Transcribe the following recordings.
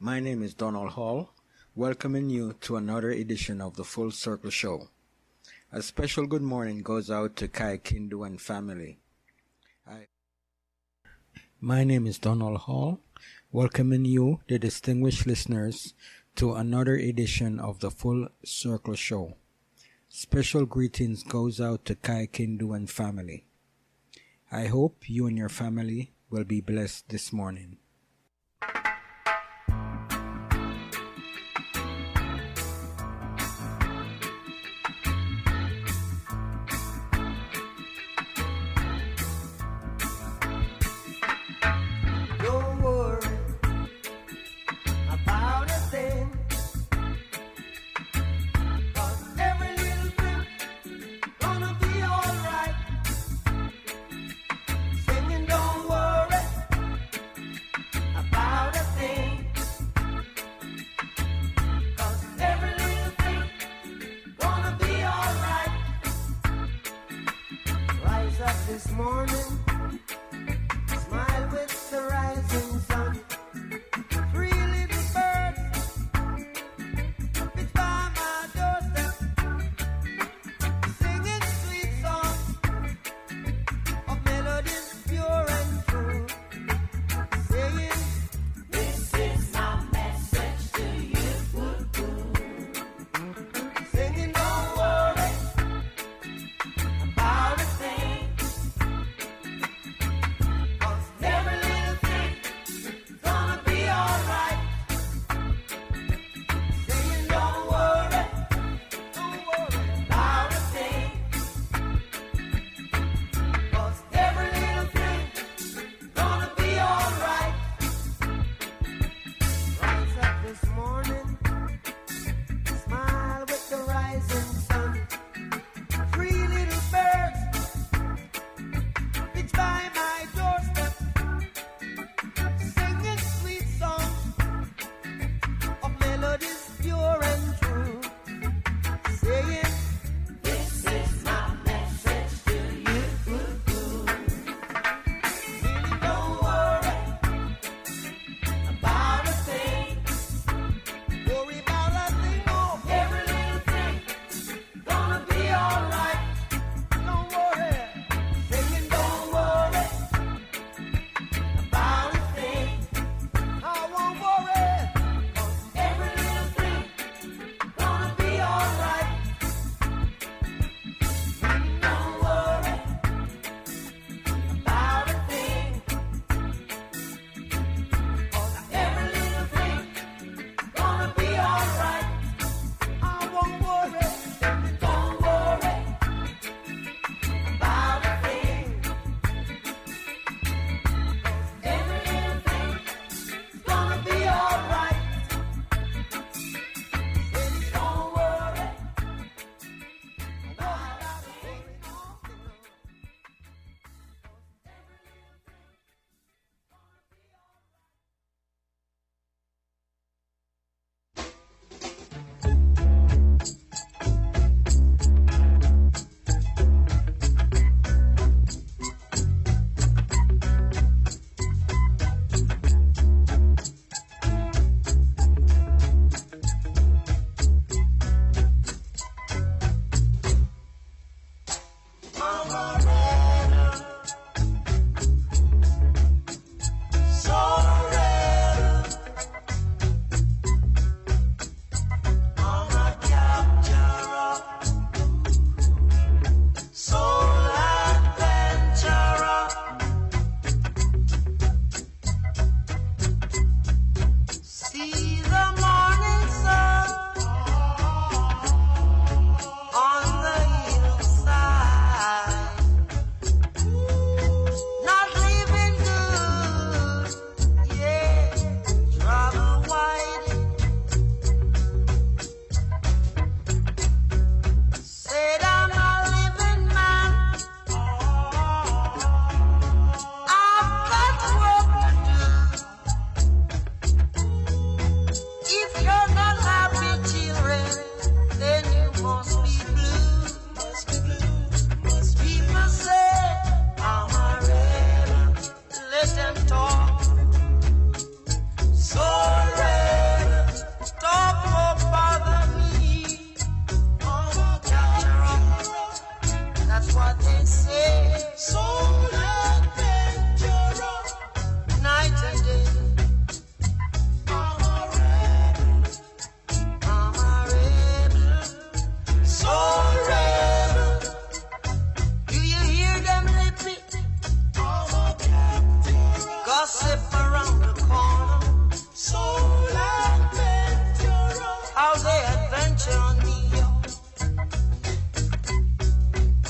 My name is Donald Hall, welcoming you to another edition of the Full Circle Show. A special good morning goes out to Kai Kindu and family. My name is Donald Hall, welcoming you, the distinguished listeners, to another edition of the Full Circle Show. Special greetings goes out to Kai Kindu and family. I hope you and your family will be blessed this morning. Gonna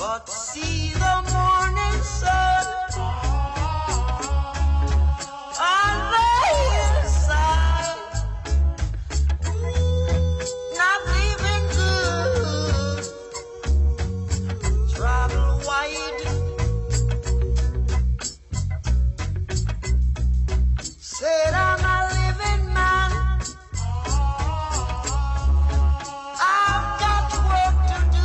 but see the morning sun on the hillside, not living good, travel wide, said I'm a living man, I've got work to do.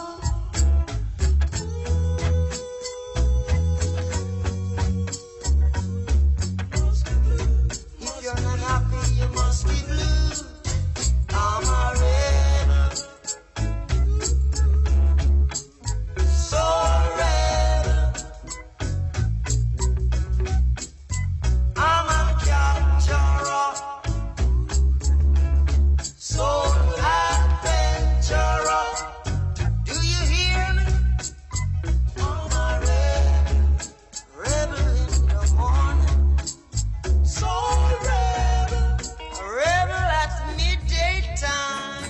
If you're not happy, you must be blue. I'm a rebel, so rebel. I'm a capturer, so adventurer. Do you hear me? I'm a rebel in the morning. So rebel, a rebel at midday time.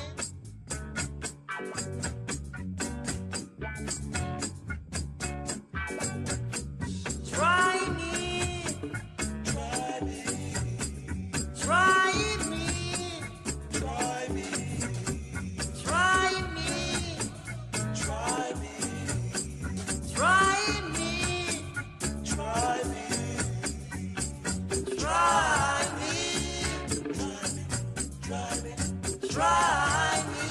Try me, try me, try me, try me, try me, try me, try me, try me, try me, try me, try me,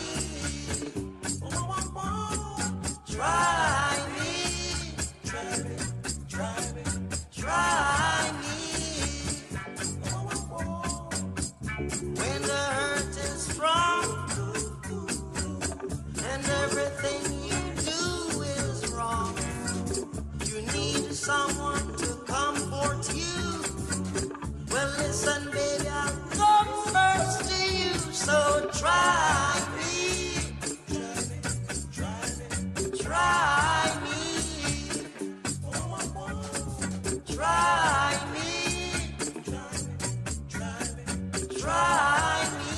try me, try me, try me, try me. When the hurt is strong and everything you do is wrong, you need someone to comfort you. Well, listen, baby, I'll come first to you, so try me, try me, try me, try me.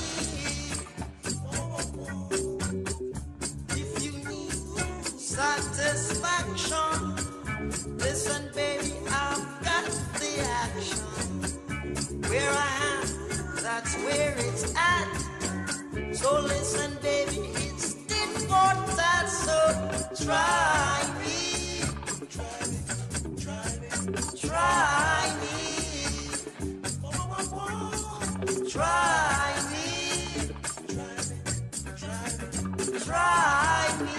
If you need satisfaction, listen, baby, I've got the action. Where I am, that's where it's at. So listen, baby, it's tit for tat. So try me, try me, try me, try me, try me, try me.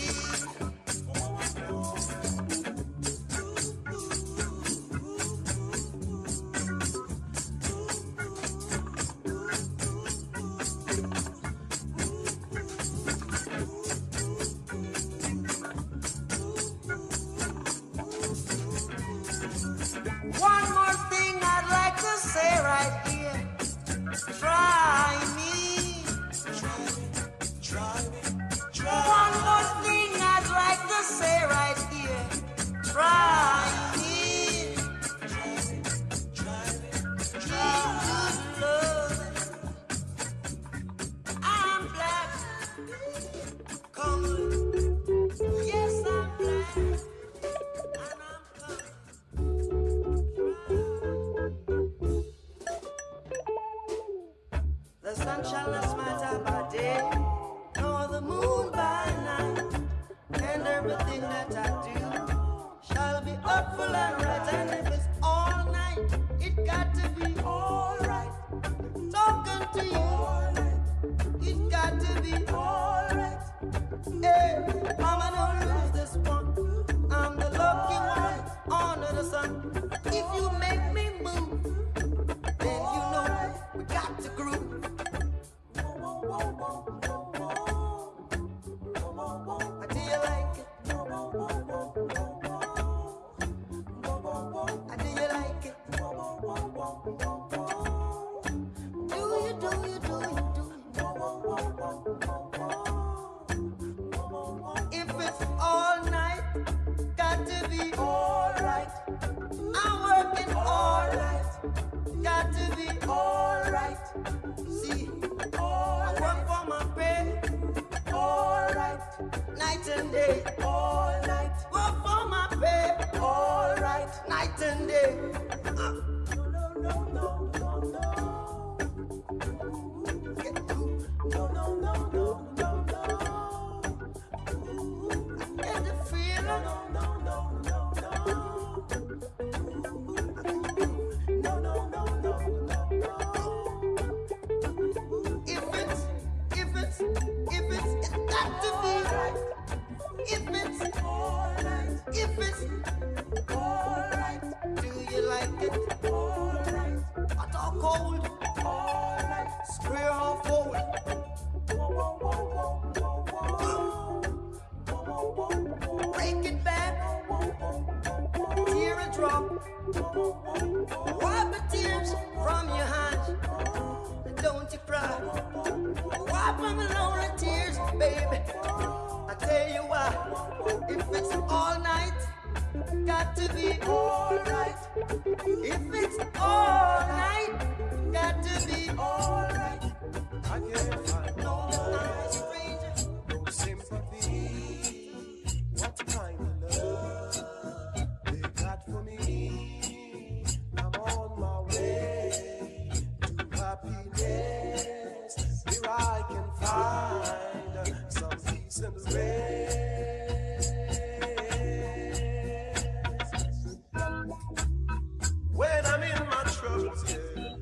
One more thing I'd like to say right here. Try me. Try me. One more thing I'd like to say right here. Try me. Try good love. I'm black. Come. Yes, I'm black. And I'm coming. The sun shall not smite by day, nor the moon by night, and everything that I do shall be upful and right. And if it's all night, it got to be all right. Talking to you, it got to be all right. Hey, mama, don't lose this one. I'm the lucky one under the sun. If you make me move, then you know we got to groove. Do you like it? Do you like it? Do you? If it's all night, got to be all right. I'm working all right, got to be all right. See, I work for my pay, all right. Night and day, all night. Go for my pay, all right, night and day. No, no, no, no, no, no. Get through. No, no, no, no, no, no. I get the feeling. No, no, no, no, no. No, no, no, no, no, no. If it's got to be right. If it's alright, if it's alright, do you like it? Alright, hot or cold? Alright, square or fold? Break it back, tear a drop, wipe the tears from your eyes. Don't you cry, wipe them lonely tears, baby. I tell you why, if it's all night, got to be alright. If it's all night, got to be alright. I can't find no stranger, no sympathy. What kind of love they got for me? I'm on my way to happiness. Here I can find some peace and rest. When I'm in my troubles, yeah,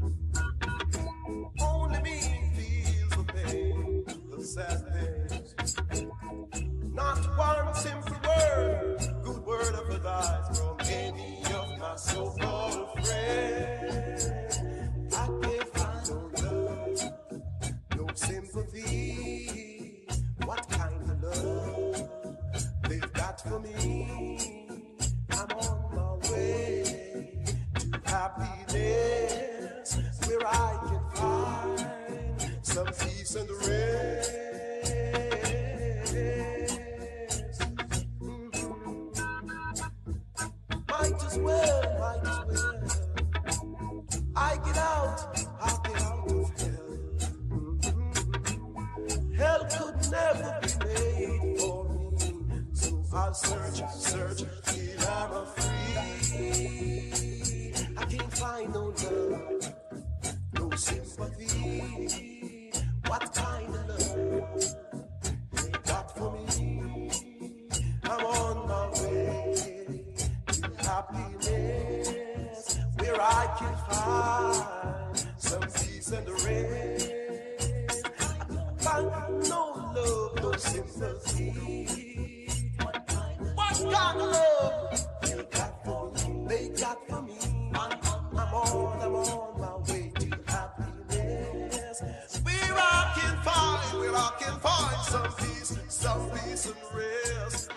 only me feels the pain, the sad things. Not one simple word, good word of advice from any of my so-called friends. I can't find no love, no sympathy. What kind of love they've got for me? I'm on my way to happiness, where I can find some peace and rest. Might as well. I get out of hell. Hell could never be made for me, so I'll search till I'm free. I can't find no love, no sympathy. What kind of love they got for me? I'm on my way to happiness, where I can find some peace and rest. I can't find no love, no sympathy. What kind of love they got for me? They got for me. I'm on my way to happiness, where I can find some peace and rest.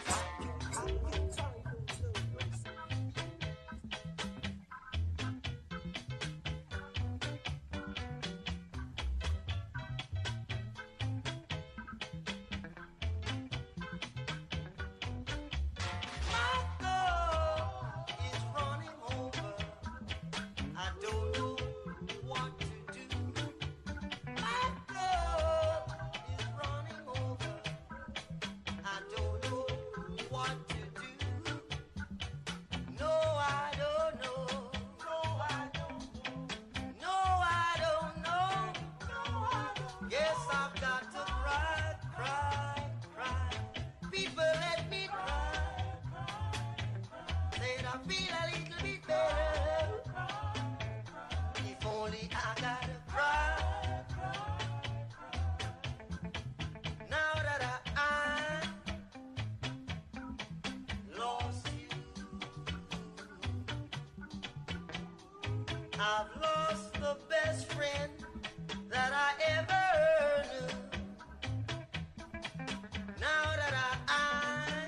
I've lost the best friend that I ever knew. Now that I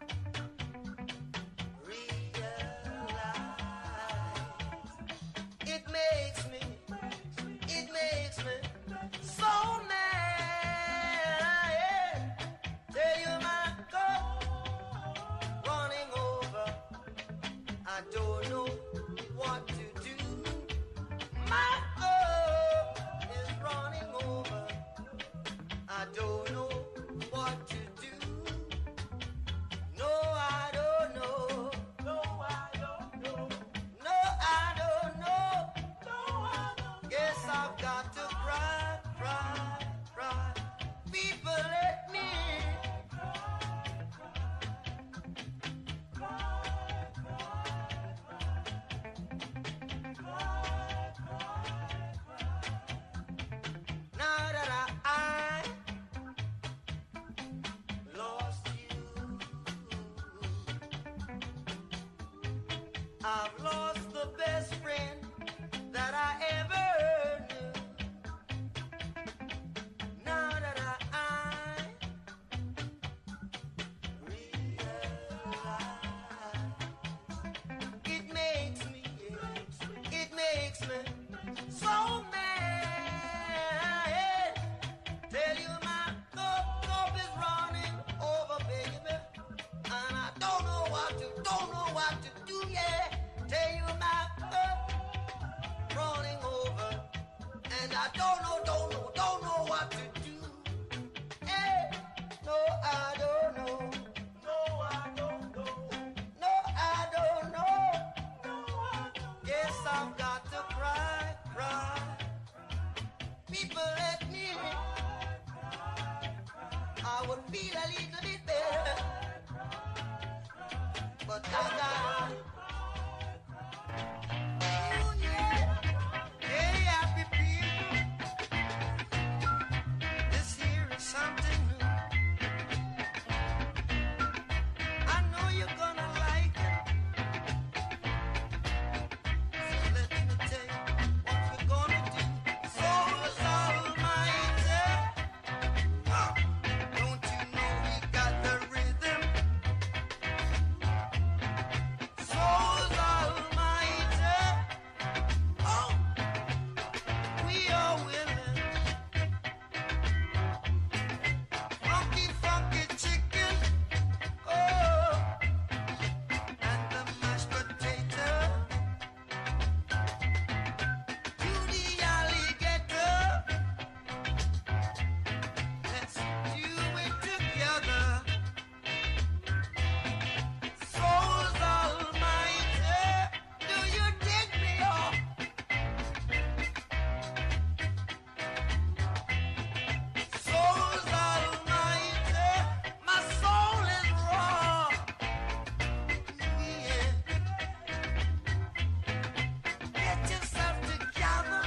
realize, it makes me so mad. Yeah. Tell you my cup running over. I don't know what to do. My I've lost the best friend that I ever knew. Now that I realize, it makes me so mad. Tell you my cup is running over, baby, and I don't know what to do, yeah. Tell you my cup running over, and I don't know what to do. Hey, no, I don't know. No, I don't know. No, I don't know. No, I don't. Guess I've got to cry. People let me in. I would feel a little bit better, but I got. Hey, happy people, this here is something new. I know you're gonna like it, so let me tell you what we're gonna do. Souls Almighty, don't you know we got the rhythm? Souls Almighty, oh, we are willing. Funky chicken, oh, and the mashed potato. To the alligator, let's do it together. Souls Almighty, do you dig me off? Souls Almighty, my soul is raw. Yeah. Get yourself together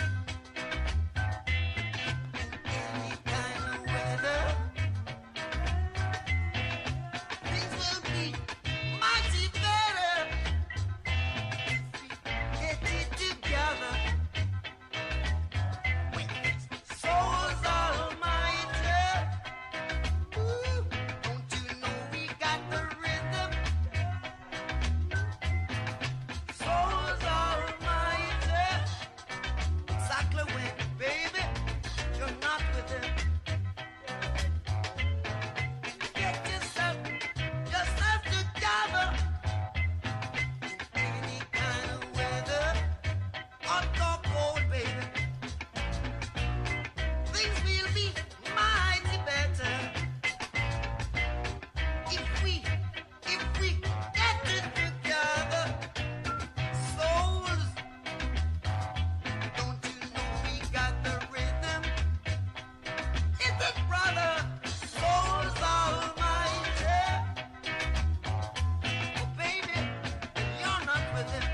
in any kind of weather. Things will be mighty better if we get it together. Souls Almighty, ooh, don't you know we got the rhythm? Souls Almighty, exactly when, baby, you're not with him. Get yourself together in any kind of weather, hot or cold, baby. Things will be mighty better if we get it together. Souls, don't you know we got the rhythm? Is it, brother? Souls Almighty, oh baby, you're not with him.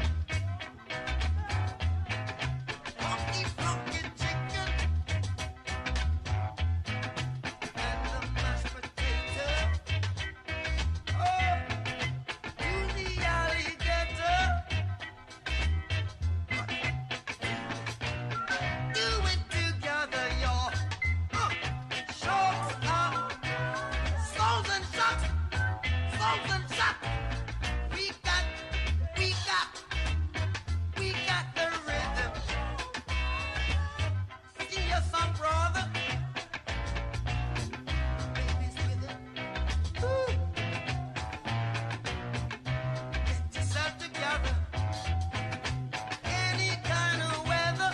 Funky chicken and the mashed potato. Oh, to the alligator. Do it together, y'all. Shorts up, souls and shots, souls and shots. We got the rhythm. Sing your song, brother. Baby's with it. Woo. Get yourself together. Any kind of weather.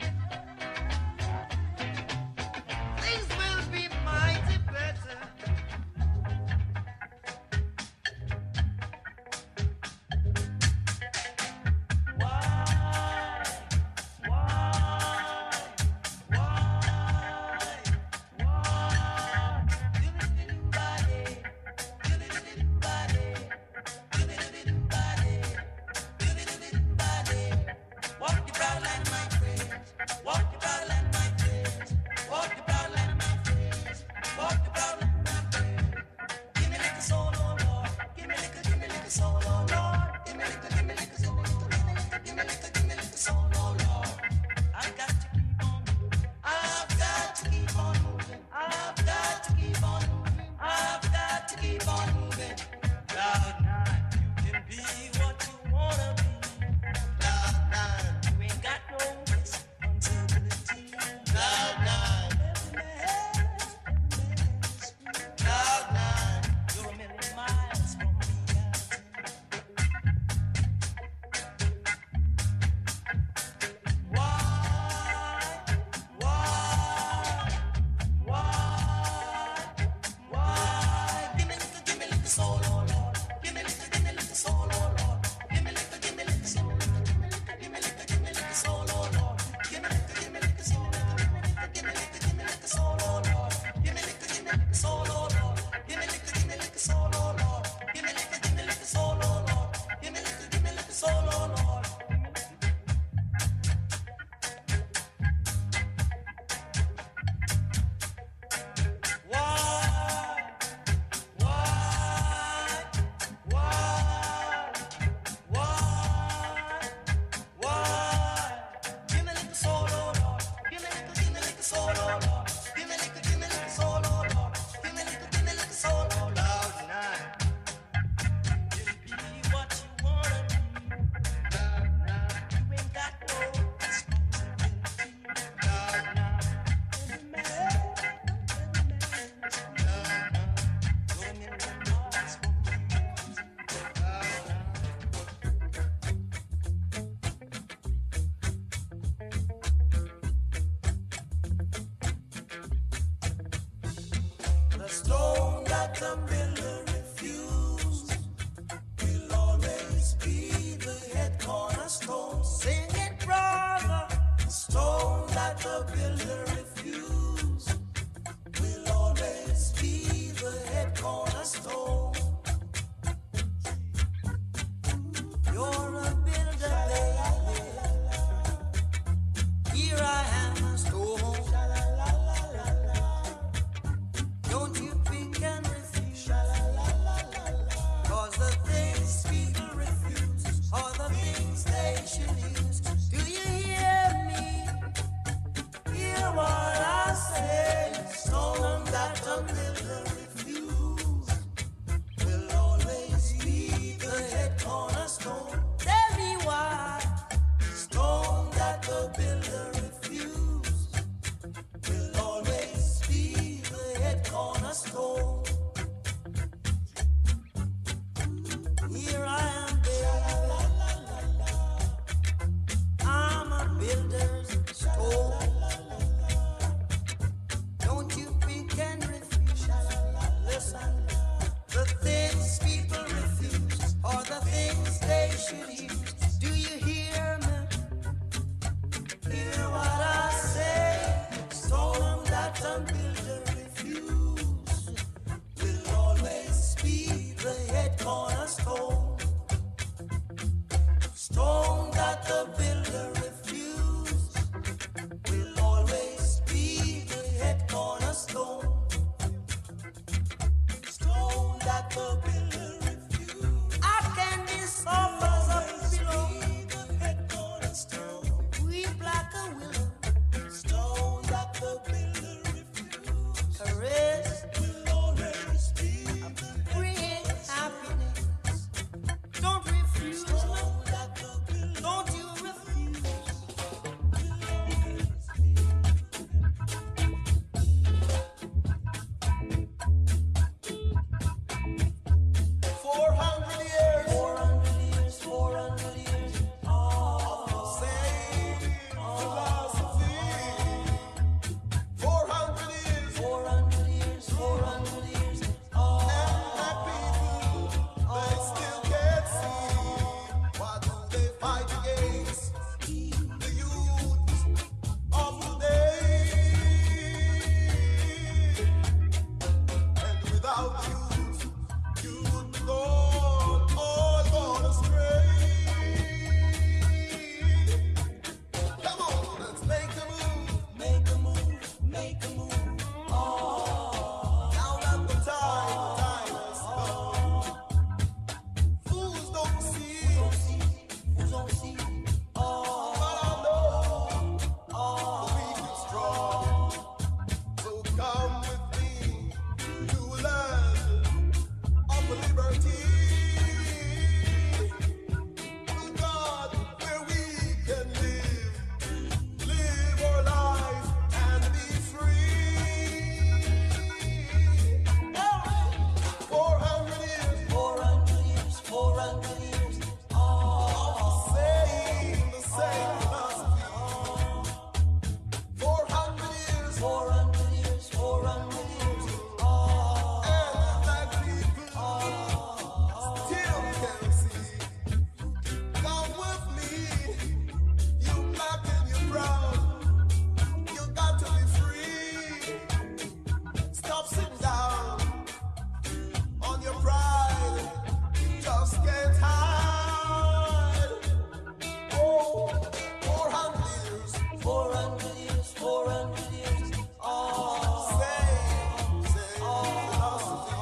Things will be mighty better. that the builder refused will always be the head cornerstone. Sing it, brother. Stone that the builder refused will always be the head cornerstone. You're a builder, baby. Here I am, a stone. Don't you pick and refuse. Cause the things people refuse are the things they should use. Do you hear me? Hear what I say. Stone that the builder refused will always be the head cornerstone. Tell me why. Stone that the builder refused will always be the head cornerstone. Here I am, baby. I'm a builder's stone. Don't you pick and refuse. Listen, the things people refuse are the things they should use. Do you hear me? Hear what I say. Stone that the builder refused will always be the head cornerstone. Stone that the builder refused will always be the head cornerstone. Stone that the builder refused. I can be soft as a pillow. The head cornerstone. We black a willow. Stone that the builder refused. Caress will always be bring happiness. Don't refuse. Stone that the builder. Don't you refuse. 400 years. 400 years. 400 years. Oh, same philosophy. 400 years. 400 years. 400 years. Oh, and my people, they still can't see. Why do they fight against the youth of today? And without youth, you would go all gone astray. Come on, let's make a move. Make a move. Make a move. Oh, now that the time has come. Fools don't see. Fools don't see. Oh, but I know. Oh, the weak and strong. So come with me to a land of liberty. To God, where we can live our life and be free. 400 years. 400 years. 400 years. Oh, the same philosophy. 400 years. 400 years. 400 years. Oh, and that people still can't see. Come with me, you black and you brown. You got to be free. Stop sitting down on your pride. Just can't hide. Oh, 400 years. 400 years. 400 years. Oh, same philosophy.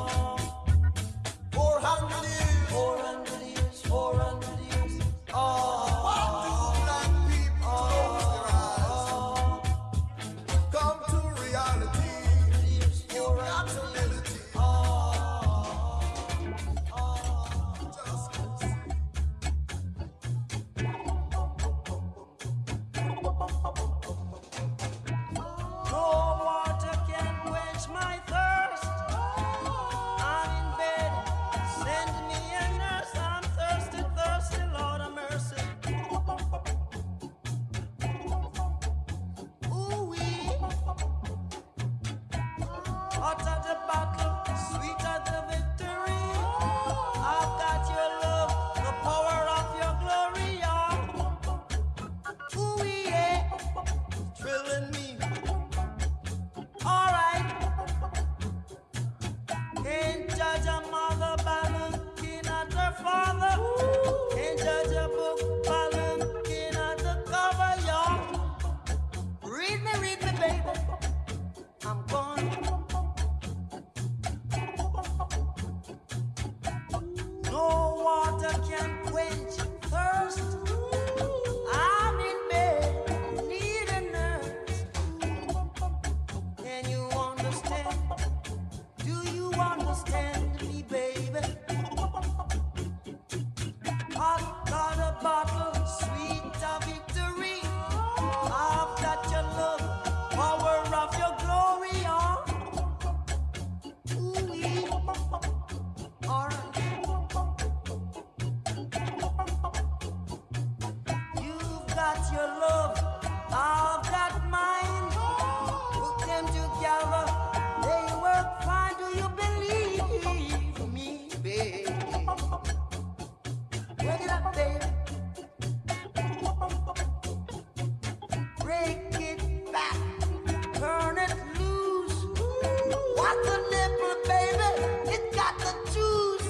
400 years. 400 years. 400 years. Oh, what do black people close their eyes? Come to reality. You got to live it. Just quench thirst. I'm in bed, need a nurse. Can you understand? Do you understand me, baby? I've got a bottle, sweet of victory. I've got your love, power of your glory, oh. Ooh-wee. All right. You've got your love, I've got mine. Put them together, they work fine. Do you believe me, baby? Break it up, baby. Break it back, turn it loose. What's the nipple, baby? It got the juice.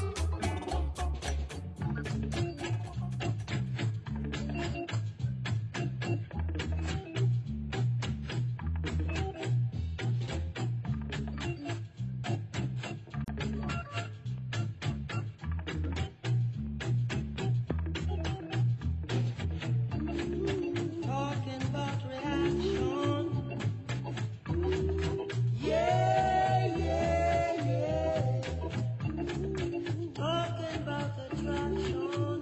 Talking about reaction. Yeah, yeah, yeah. Talking about attraction.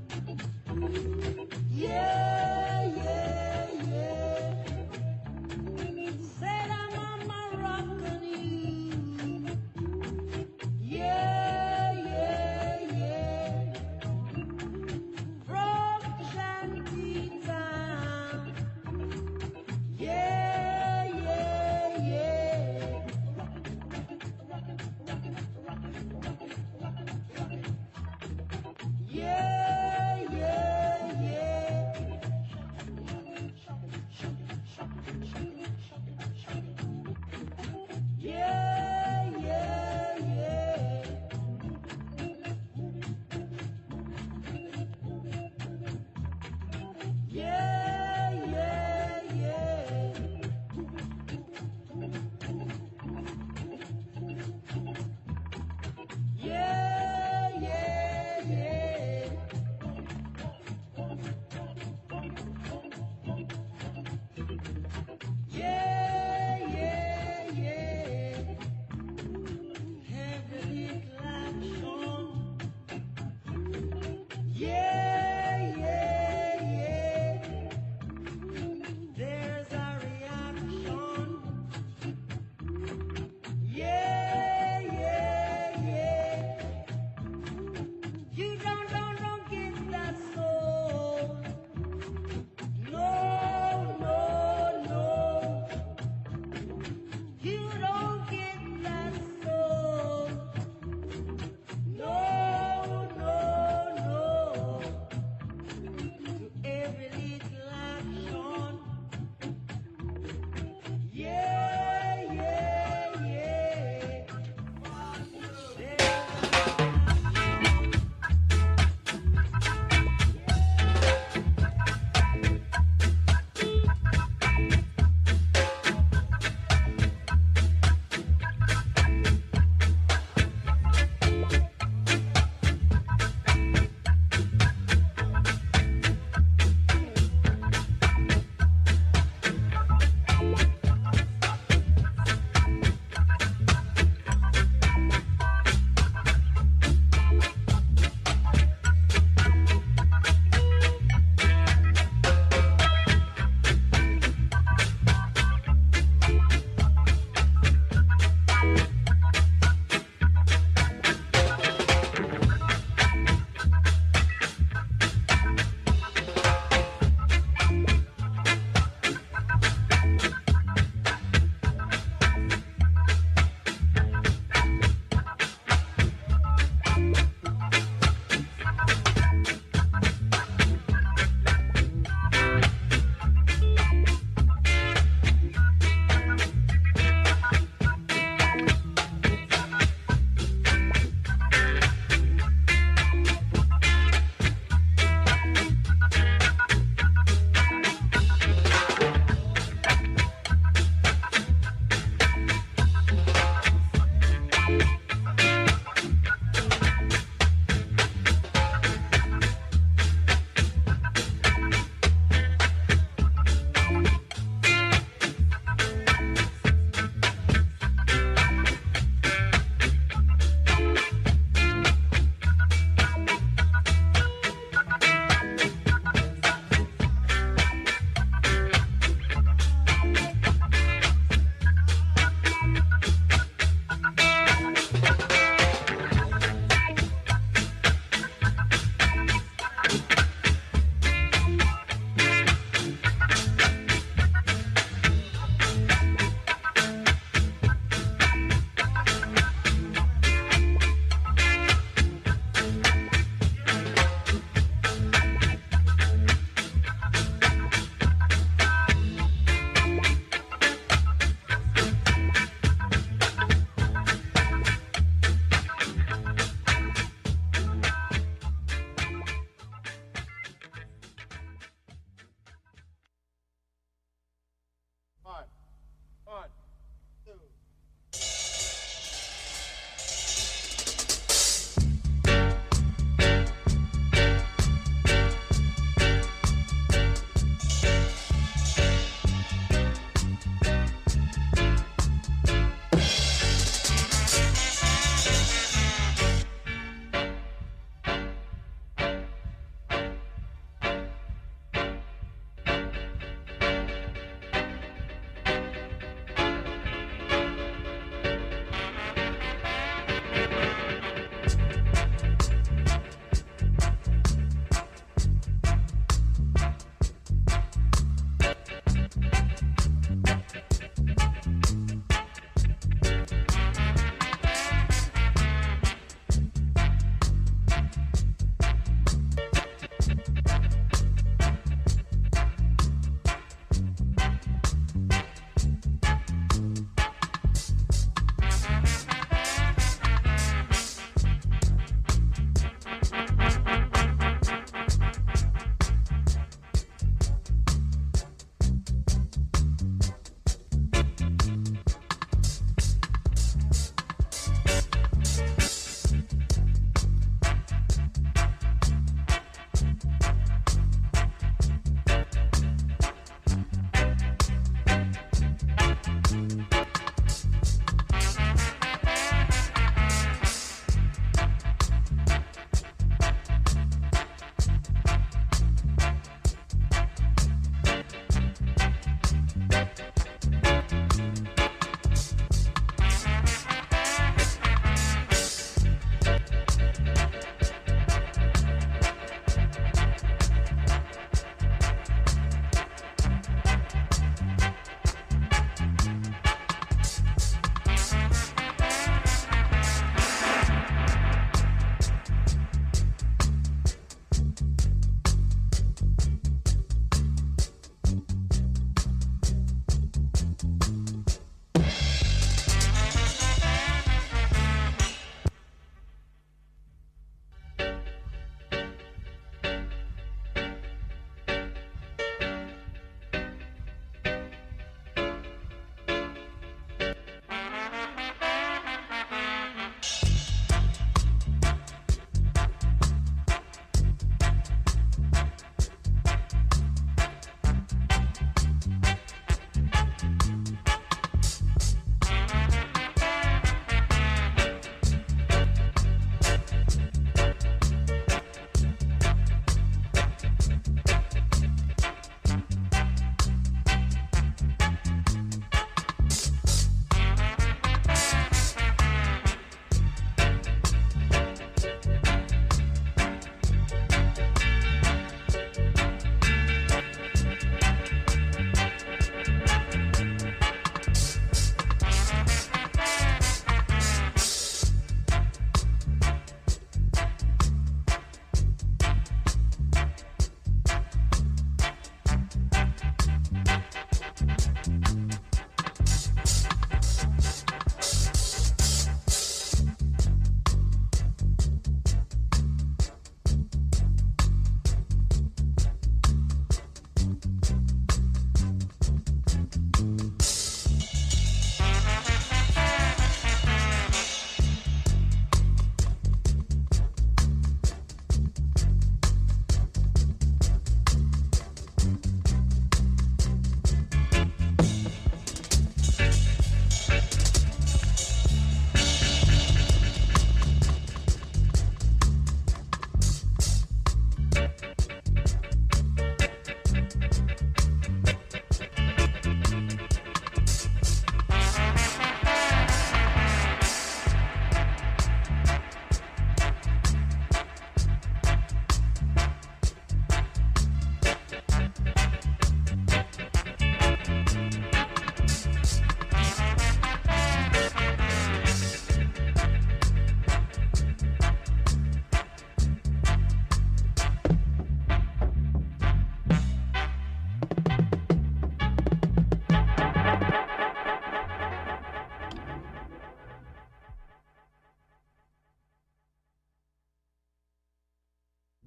Yeah, yeah, yeah. Said I'm on my rock on you. Yeah, yeah, yeah. From Shanty Town. Yeah, yeah, yeah. Yeah, yeah, yeah. Yeah, yeah, yeah. Yeah, yeah, yeah. Yeah, yeah, yeah.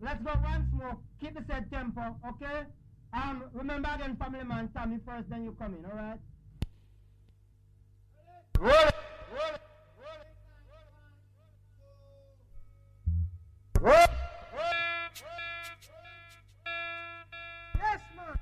Let's go once more. Keep the said tempo, okay? Remember again, family man, Tommy first, then you come in, all right? Roll it, roll it, roll it. Yes, man.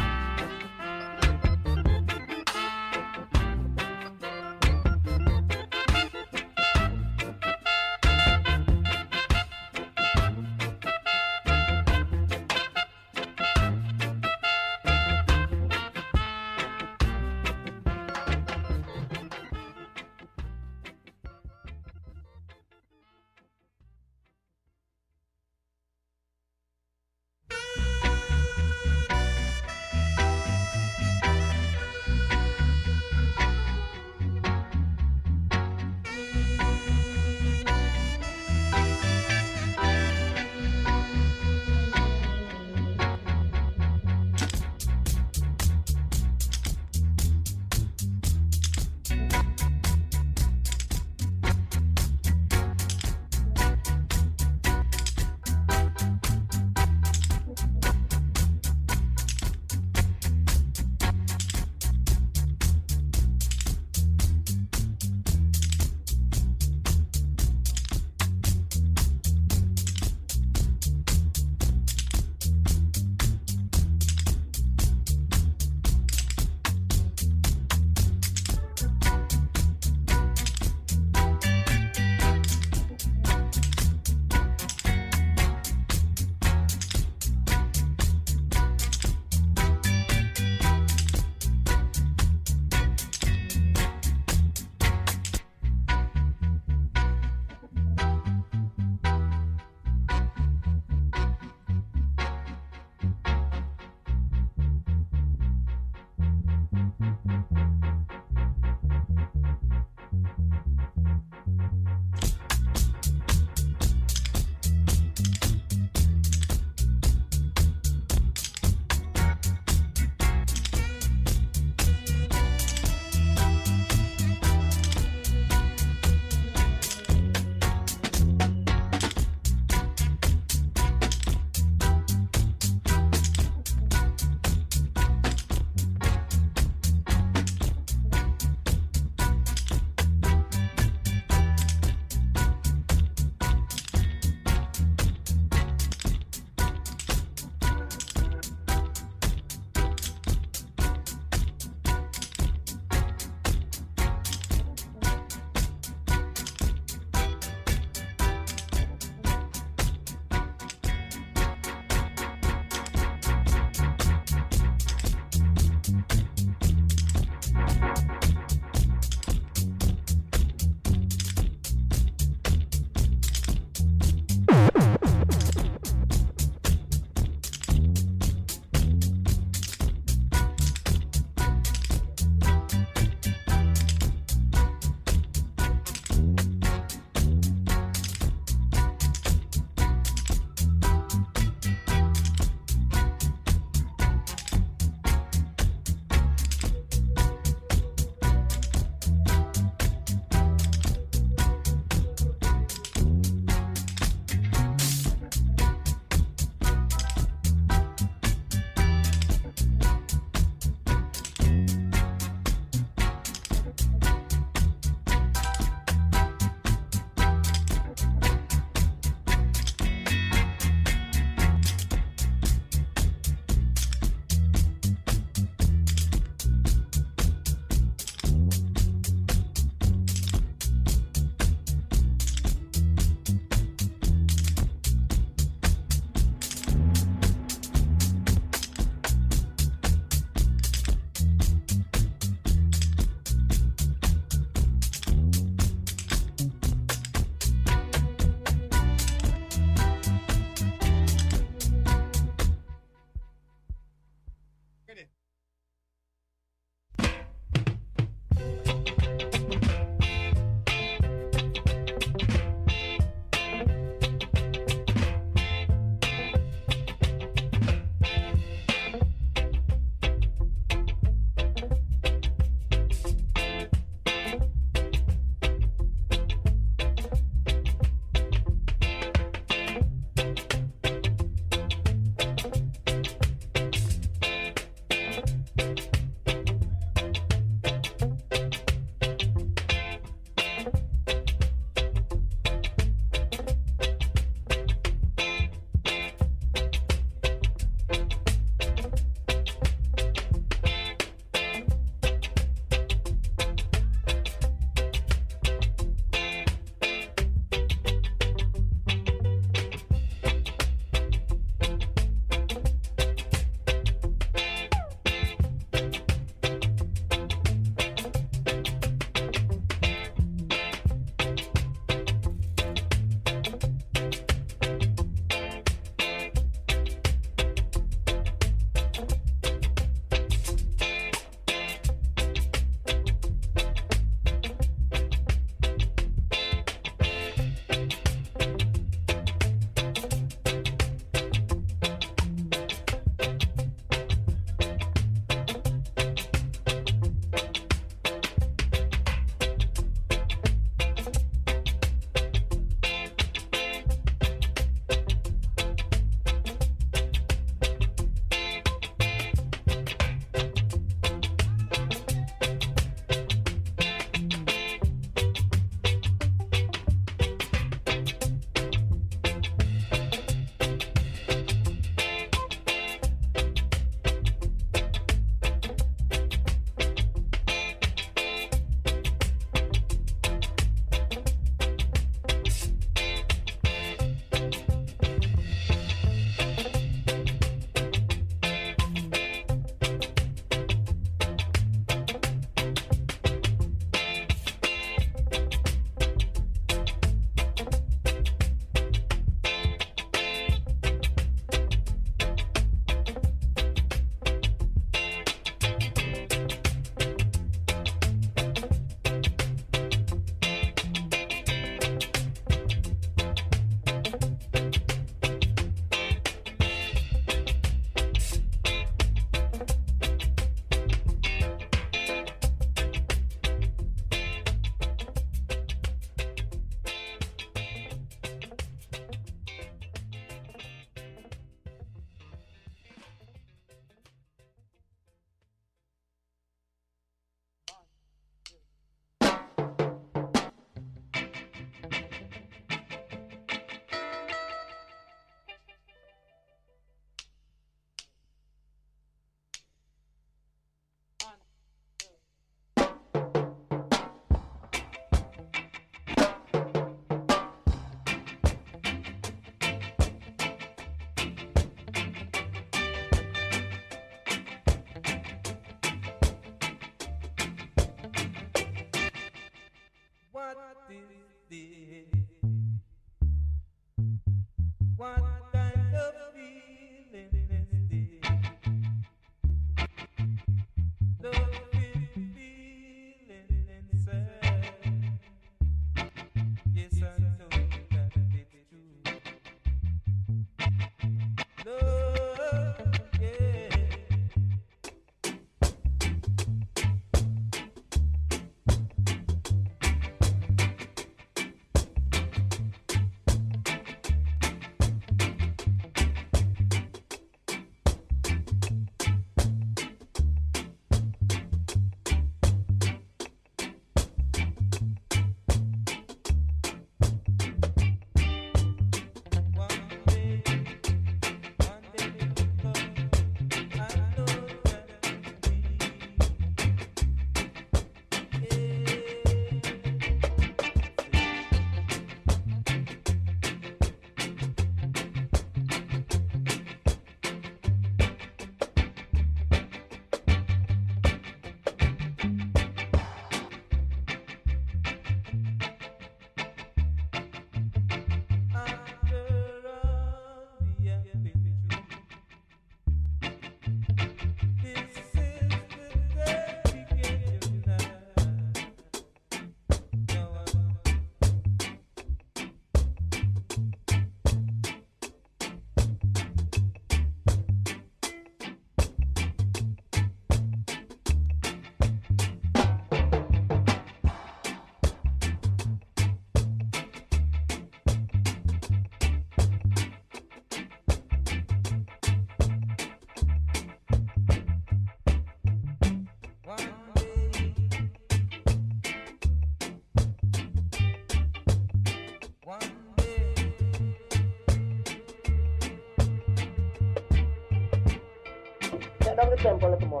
down the tempo a little more.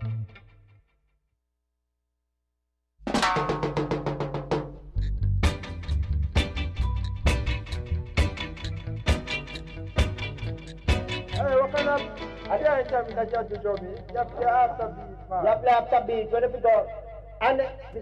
Hey, what kind of... I didn't tell me that you do me. You play after beat, man. You play after beat, when you go... And...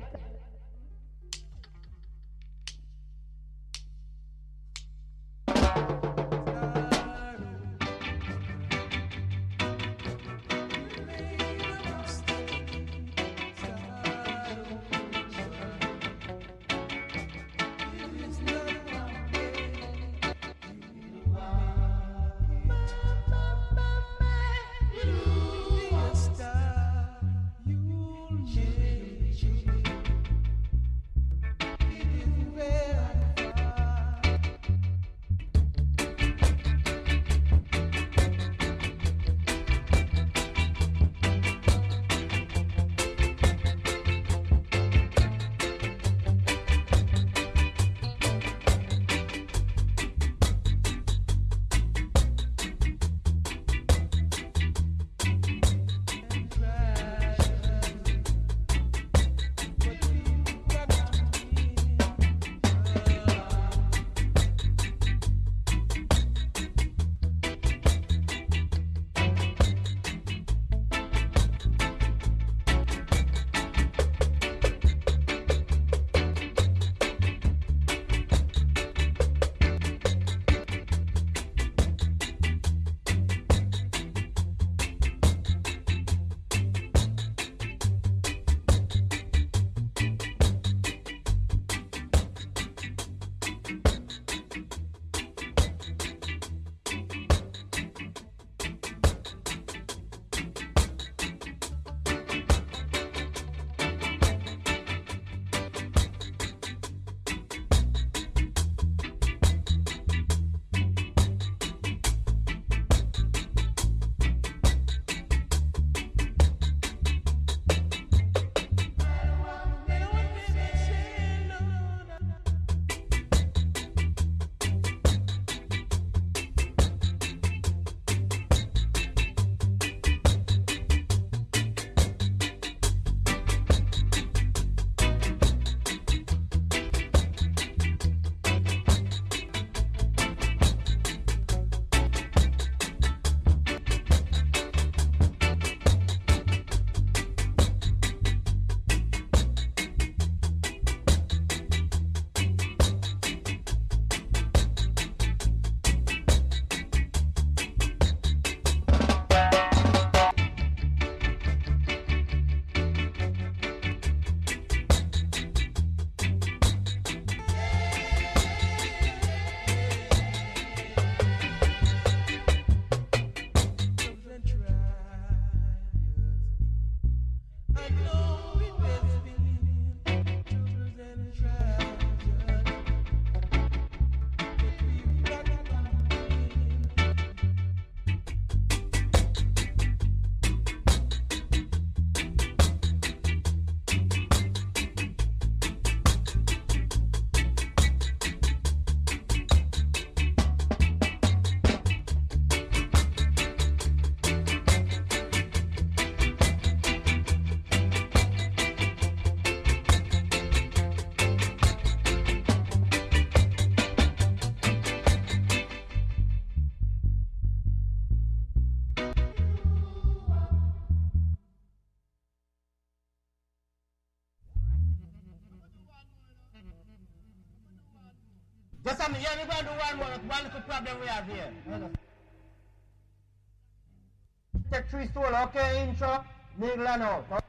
Just a minute, yeah, we're going to do one little problem we have here. Take 3 solo, okay, intro, middle and out.